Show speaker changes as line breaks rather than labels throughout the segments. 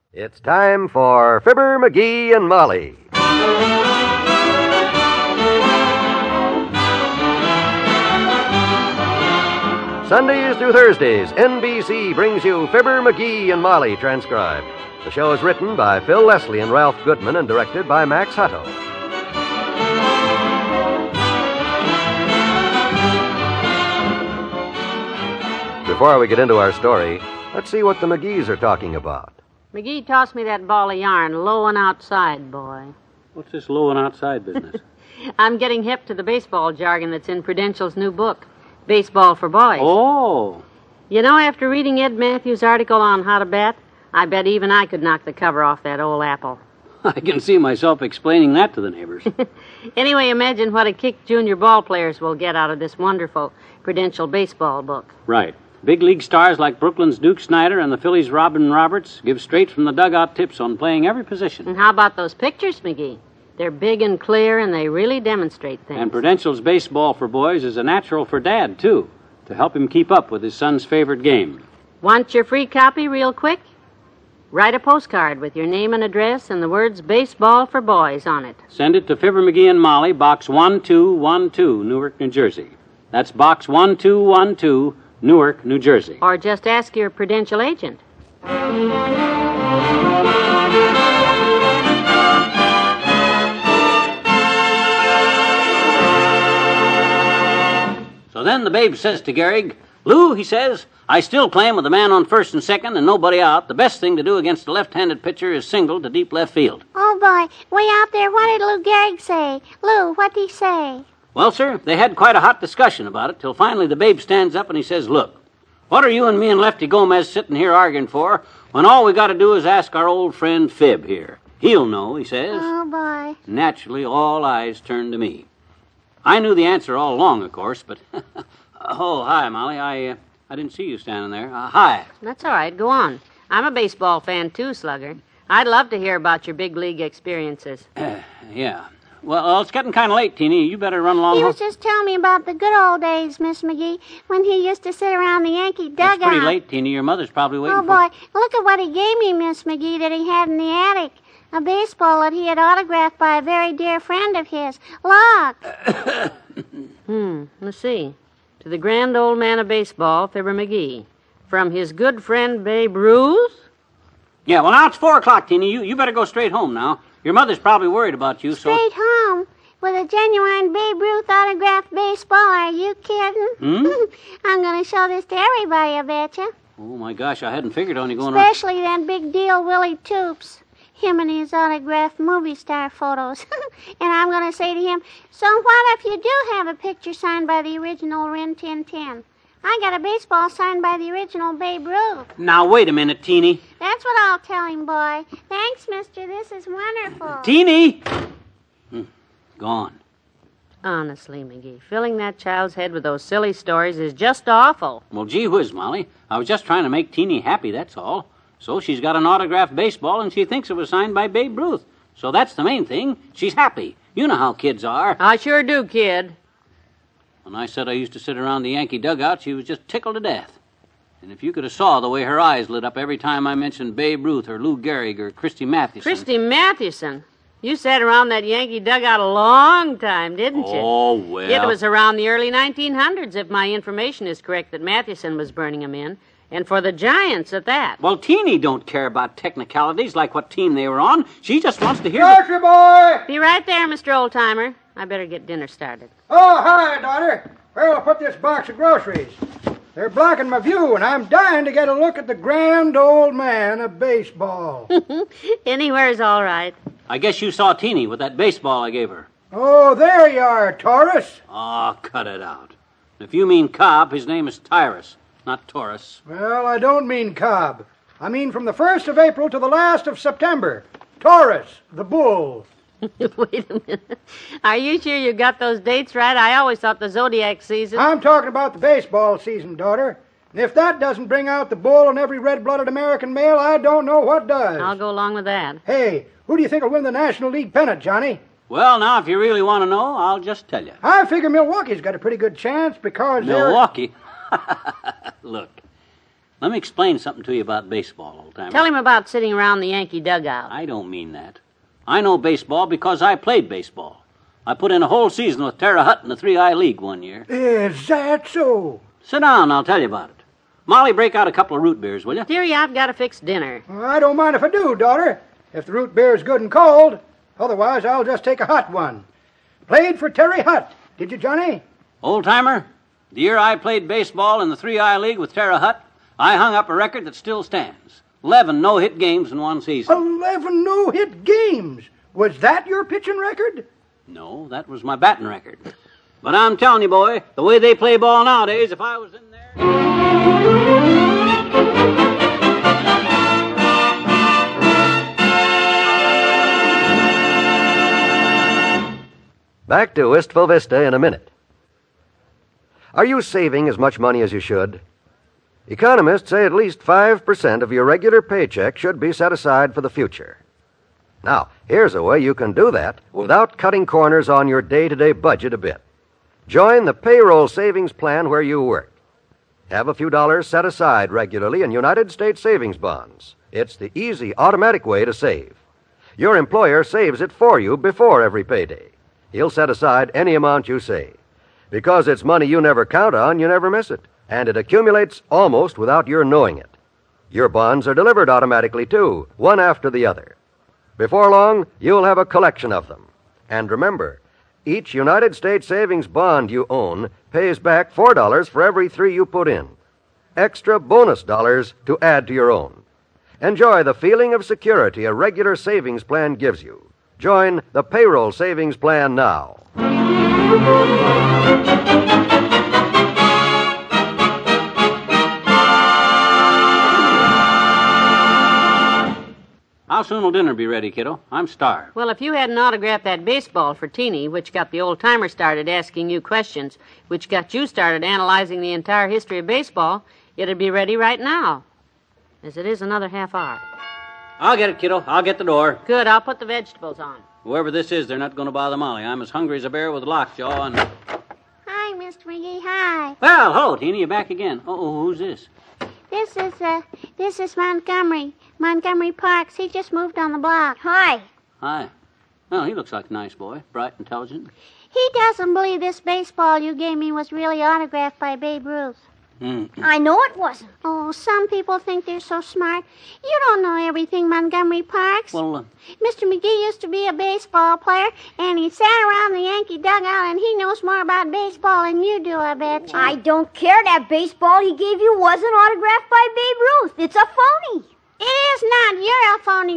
It's time for Fibber, McGee, and Molly. Sundays through Thursdays, NBC brings you Fibber, McGee, and Molly transcribed. The show is written by Phil Leslie and Ralph Goodman and directed by Max Hutto. Before we get into our story, let's see what the McGees are talking about.
McGee tossed me that ball of yarn, low and outside, boy.
What's this low and outside business?
I'm getting hip to the baseball jargon that's in Prudential's new book, Baseball for Boys.
Oh.
You know, after reading Ed Matthews' article on how to bat, I bet even I could knock the cover off that old apple.
I can see myself explaining that to the neighbors.
Anyway, imagine what a kick junior ball players will get out of this wonderful Prudential baseball book.
Right. Big league stars like Brooklyn's Duke Snider and the Phillies' Robin Roberts give straight from the dugout tips on playing every position.
And how about those pictures, McGee? They're big and clear, and they really demonstrate things.
And Prudential's Baseball for Boys is a natural for Dad, too, to help him keep up with his son's favorite game. Want
your free copy real quick? Write a postcard with your name and address and the words Baseball for Boys on it.
Send it to Fibber, McGee, and Molly, Box 1212, Newark, New Jersey. That's Box 1212, Newark, New Jersey.
Or just ask your Prudential agent.
So then the babe says to Gehrig, "Lou," he says, "I still claim with a man on first and second and nobody out, the best thing to do against a left-handed pitcher is single to deep left field."
Oh, boy. Way out there, what did Lou Gehrig say? Lou, what'd he say?
Well, sir, they had quite a hot discussion about it till finally the babe stands up and he says, "Look, what are you and me and Lefty Gomez sitting here arguing for when all we got to do is ask our old friend Fib here? He'll know," he says.
Oh, boy.
Naturally, all eyes turned to me. I knew the answer all along, of course, but... Oh, hi, Molly. I didn't see you standing there. Hi.
That's all right. Go on. I'm a baseball fan, too, Slugger. I'd love to hear about your big league experiences.
Yeah. Well, it's getting kind of late, Teeny. You better run along.
He was just telling me about the good old days, Miss McGee, when he used to sit around the Yankee dugout.
It's pretty late, Teeny. Your mother's probably waiting
for... Oh, boy. Look at what he gave me, Miss McGee, that he had in the attic. A baseball that he had autographed by a very dear friend of his. Look.
Let's see. To the grand old man of baseball, Fibber McGee. From his good friend, Babe Ruth?
Yeah, well, now it's 4 o'clock, Teeny. You better go straight home now. Your mother's probably worried about you, so...
Straight home? With a genuine Babe Ruth autographed baseball? Are you kidding? I'm going to show this to everybody, I betcha.
Oh, my gosh, I hadn't figured on you going
Especially that big deal Willie Toops. Him and his autographed movie star photos. And I'm going to say to him, "So what if you do have a picture signed by the original Rin Tin Tin? I got a baseball signed by the original Babe Ruth."
Now, wait a minute, Teeny.
That's what I'll tell him, boy. Thanks, mister. This is wonderful.
Teeny! Gone.
Honestly, McGee, filling that child's head with those silly stories is just awful.
Well, gee whiz, Molly. I was just trying to make Teeny happy, that's all. So she's got an autographed baseball, and she thinks it was signed by Babe Ruth. So that's the main thing. She's happy. You know how kids are.
I sure do, kid.
When I said I used to sit around the Yankee dugout, she was just tickled to death. And if you could have saw the way her eyes lit up every time I mentioned Babe Ruth or Lou Gehrig or Christy Mathewson.
Christy Mathewson? You sat around that Yankee dugout a long time, didn't you?
Oh, well.
It was around the early 1900s, if my information is correct, that Mathewson was burning them in. And for the Giants at that.
Well, Teeny don't care about technicalities like what team they were on. She just wants to hear...
Grocery boy!
Be right there, Mr. Oldtimer. I better get dinner started.
Oh, hi, daughter. Where will I put this box of groceries? They're blocking my view, and I'm dying to get a look at the grand old man of baseball.
Anywhere's all right.
I guess you saw Teeny with that baseball I gave her.
Oh, there you are, Taurus.
Oh, cut it out. If you mean Cobb, his name is Tyrus. Not Taurus.
Well, I don't mean Cobb. I mean from the 1st of April to the last of September. Taurus, the bull.
Wait a minute. Are you sure you got those dates right? I always thought the zodiac season...
I'm talking about the baseball season, daughter. And if that doesn't bring out the bull in every red-blooded American male, I don't know what does.
I'll go along with that.
Hey, who do you think will win the National League pennant, Johnny?
Well, now, if you really want to know, I'll just tell you.
I figure Milwaukee's got a pretty good chance because
Milwaukee? Look, Let me explain something to you about baseball, old timer.
Tell him about sitting around the Yankee dugout.
I don't mean that. I know baseball because I played baseball. I put in a whole season with Terre Haute in the 3I League one year.
Is that so?
Sit down and I'll tell you about it. Molly, break out a couple of root beers, will you?
Dearie, I've got to fix dinner.
Well, I don't mind if I do, daughter, if the root beer is good and cold. Otherwise, I'll just take a hot one. Played for Terre Haute, did you, Johnny?
Old timer, the year I played baseball in the 3I League with Terre Haute, I hung up a record that still stands. 11 no-hit games in one season.
11 no-hit games. Was that your pitching record?
No, that was my batting record. But I'm telling you, boy, the way they play ball nowadays, if I was in there...
Back to Wistful Vista in a minute. Are you saving as much money as you should? Economists say at least 5% of your regular paycheck should be set aside for the future. Now, here's a way you can do that without cutting corners on your day-to-day budget a bit. Join the payroll savings plan where you work. Have a few dollars set aside regularly in United States savings bonds. It's the easy, automatic way to save. Your employer saves it for you before every payday. He'll set aside any amount you say. Because it's money you never count on, you never miss it. And it accumulates almost without your knowing it. Your bonds are delivered automatically, too, one after the other. Before long, you'll have a collection of them. And remember, each United States savings bond you own pays back $4 for every 3 you put in. Extra bonus dollars to add to your own. Enjoy the feeling of security a regular savings plan gives you. Join the payroll savings plan now.
How soon will dinner be ready, kiddo? I'm starved.
Well, if you hadn't autographed that baseball for Teeny, which got the old timer started asking you questions, which got you started analyzing the entire history of baseball, it'd be ready right now. As it is another half hour.
I'll get it, kiddo. I'll get the door.
Good, I'll put the vegetables on.
Whoever this is, they're not going to bother Molly. I'm as hungry as a bear with lockjaw and...
Hi, Mr. McGee. Hi.
Well, hello, Teeny. You're back again. Oh, who's this?
This is Montgomery. Montgomery Parks. He just moved on the block. Hi.
Hi. Well, he looks like a nice boy. Bright, intelligent.
He doesn't believe this baseball you gave me was really autographed by Babe Ruth. I know it wasn't. Oh, some people think they're so smart. You don't know everything, Montgomery Parks.
Well,
Mr. McGee used to be a baseball player, and he sat around the Yankee dugout, and he knows more about baseball than you do, I bet you.
I don't care. That baseball he gave you wasn't autographed by Babe Ruth. It's a phony.
It is not. You're a phony.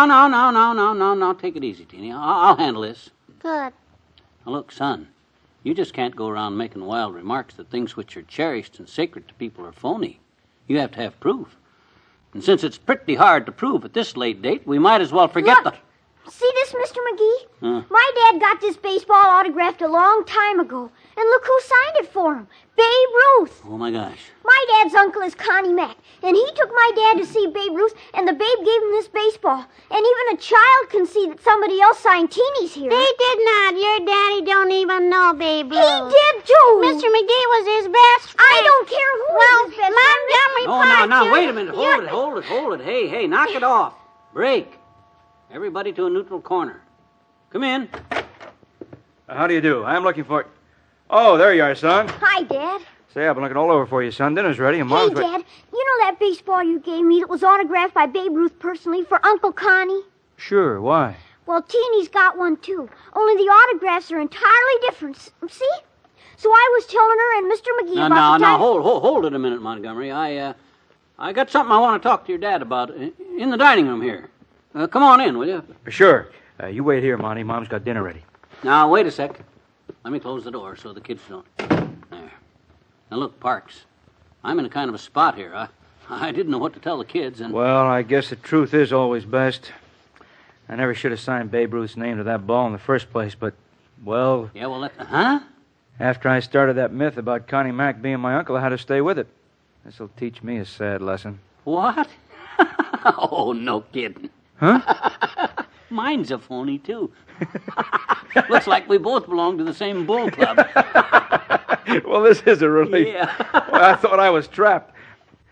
No. Take it easy, Teeny. I'll handle this.
Good.
Now, look, son, you just can't go around making wild remarks that things which are cherished and sacred to people are phony. You have to have proof. And since it's pretty hard to prove at this late date, we might as well forget
Look, see this, Mr. McGee? My dad got this baseball autographed a long time ago. And look who signed it for him. Babe Ruth.
Oh, my gosh.
My dad's uncle is Connie Mack. And he took my dad to see Babe Ruth, and the Babe gave him this baseball. And even a child can see that somebody else signed Teeny's here.
They did not. Your daddy don't even know Babe Ruth.
He did, too.
Mr. McGee was his best friend.
I don't care who was his best
Montgomery
friend.
Now, wait a minute. Hold it. Hey, knock it off. Break. Everybody to a neutral corner. Come in.
How do you do? I'm looking for... Oh, there you are, son.
Hi, Dad.
Say, I've been looking all over for you, son. Dinner's ready and Mom's...
Hey, Dad, you know that baseball you gave me that was autographed by Babe Ruth personally for Uncle Connie?
Sure, why?
Well, Teeny's got one, too. Only the autographs are entirely different. See? So I was telling her and Mr. McGee about the time...
Hold it a minute, Montgomery. I got something I want to talk to your dad about in the dining room here. Come on in, will you?
Sure. You wait here, Monty. Mom's got dinner ready.
Now, wait a sec. Let me close the door so the kids don't... There. Now, look, Parks, I'm in a kind of a spot here. I didn't know what to tell the kids, and...
Well, I guess the truth is always best. I never should have signed Babe Ruth's name to that ball in the first place, but, well...
Yeah, well, Huh?
After I started that myth about Connie Mack being my uncle, I had to stay with it. This'll teach me a sad lesson.
What? Oh, no kidding.
Huh?
Mine's a phony, too. Looks like we both belong to the same bull club.
Well, this is a relief.
Yeah.
Well, I thought I was trapped.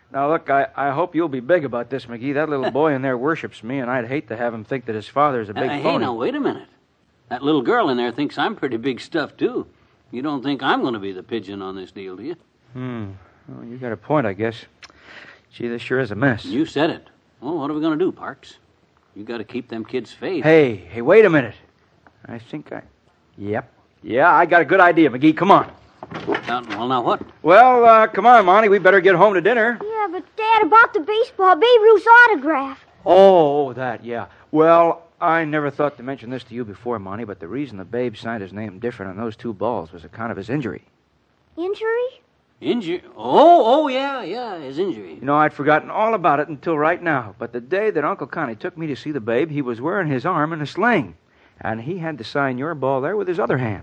Now, look, I hope you'll be big about this, McGee. That little boy in there worships me, and I'd hate to have him think that his father's a big phony.
Hey, now, wait a minute. That little girl in there thinks I'm pretty big stuff, too. You don't think I'm going to be the pigeon on this deal, do you?
Well, you got a point, I guess. Gee, this sure is a mess.
You said it. Well, what are we going to do, Parks? You got to keep them kids' faith.
Hey, wait a minute. I think Yep. Yeah, I got a good idea, McGee. Come on.
Well, now what?
Well, come on, Monty. We better get home to dinner.
Yeah, but Dad, about the baseball, Babe Ruth's autograph.
Oh, that, yeah. Well, I never thought to mention this to you before, Monty, but the reason the Babe signed his name different on those two balls was account of his injury.
Injury?
Injury? Oh, yeah, his injury.
You know, I'd forgotten all about it until right now, but the day that Uncle Connie took me to see the Babe, he was wearing his arm in a sling, and he had to sign your ball there with his other hand.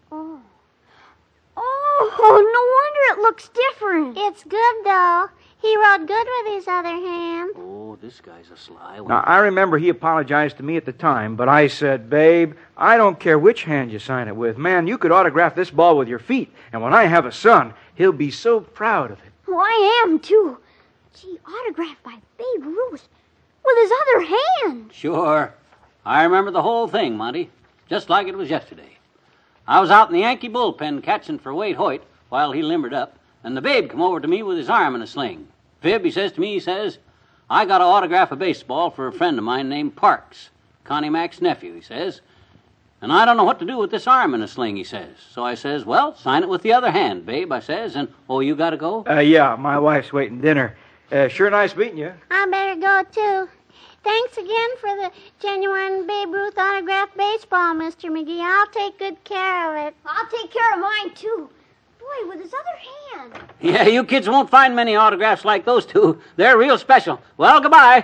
Oh, no wonder it looks different.
It's good, though. He wrote good with his other hand.
Oh, this guy's a sly one.
Now, I remember he apologized to me at the time, but I said, Babe, I don't care which hand you sign it with. Man, you could autograph this ball with your feet, and when I have a son, he'll be so proud of it.
Oh, I am, too. Gee, autographed by Babe Ruth with his other hand.
Sure. I remember the whole thing, Monty, just like it was yesterday. I was out in the Yankee bullpen catching for Wade Hoyt while he limbered up, and the Babe come over to me with his arm in a sling. Fib, he says to me, he says, I got to autograph a baseball for a friend of mine named Parks, Connie Mac's nephew, he says, and I don't know what to do with this arm in a sling, he says. So I says, well, sign it with the other hand, Babe, I says, and, oh, you got to go?
Yeah, my wife's waiting dinner. Sure nice meeting you.
I better go, too. Thanks again for the genuine Babe Ruth autographed baseball, Mr. McGee. I'll take good care of it.
I'll take care of mine, too. Boy, with his other hand.
Yeah, you kids won't find many autographs like those two. They're real special. Well, goodbye.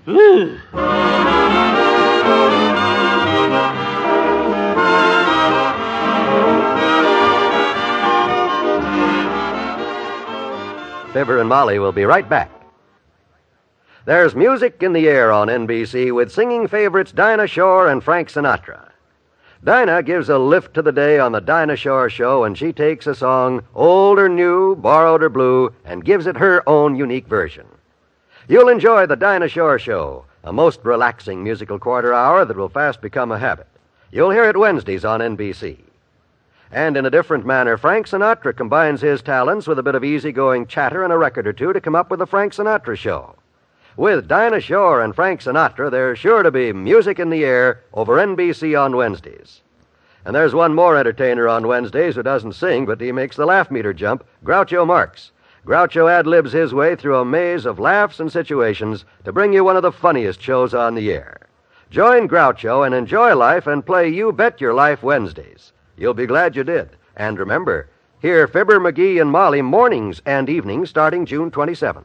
Fibber and Molly will be right back. There's music in the air on NBC with singing favorites Dinah Shore and Frank Sinatra. Dinah gives a lift to the day on the Dinah Shore Show, and she takes a song, old or new, borrowed or blue, and gives it her own unique version. You'll enjoy the Dinah Shore Show, a most relaxing musical quarter hour that will fast become a habit. You'll hear it Wednesdays on NBC. And in a different manner, Frank Sinatra combines his talents with a bit of easygoing chatter and a record or two to come up with the Frank Sinatra Show. With Dinah Shore and Frank Sinatra, there's sure to be music in the air over NBC on Wednesdays. And there's one more entertainer on Wednesdays who doesn't sing, but he makes the laugh meter jump, Groucho Marx. Groucho ad-libs his way through a maze of laughs and situations to bring you one of the funniest shows on the air. Join Groucho and enjoy life and play You Bet Your Life Wednesdays. You'll be glad you did. And remember, hear Fibber, McGee, and Molly mornings and evenings starting June 27th.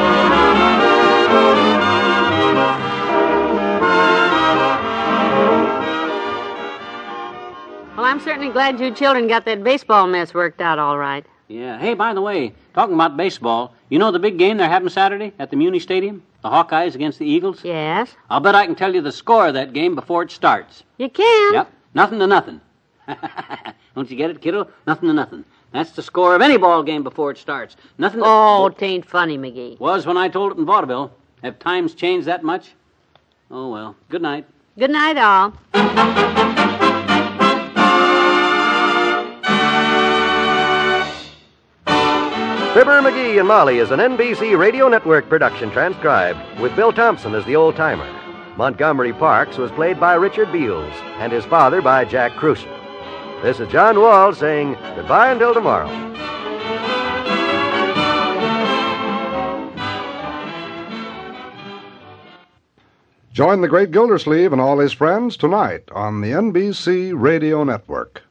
Well, I'm certainly glad you children got that baseball mess worked out all right.
Yeah. Hey, by the way, talking about baseball, you know the big game they're having Saturday at the Muni Stadium? The Hawkeyes against the Eagles?
Yes?
I'll bet I can tell you the score of that game before it starts.
You can?
Yep. 0-0. Don't you get it, kiddo? 0-0. That's the score of any ball game before it starts. Nothing.
Oh, 'tain't funny, McGee.
Was when I told it in vaudeville. Have times changed that much? Oh, well. Good night.
Good night, all.
Fibber, McGee, and Molly is an NBC Radio Network production transcribed with Bill Thompson as the old-timer. Montgomery Parks was played by Richard Beals and his father by Jack Crucian. This is John Wall saying goodbye until tomorrow.
Join the great Gildersleeve and all his friends tonight on the NBC Radio Network.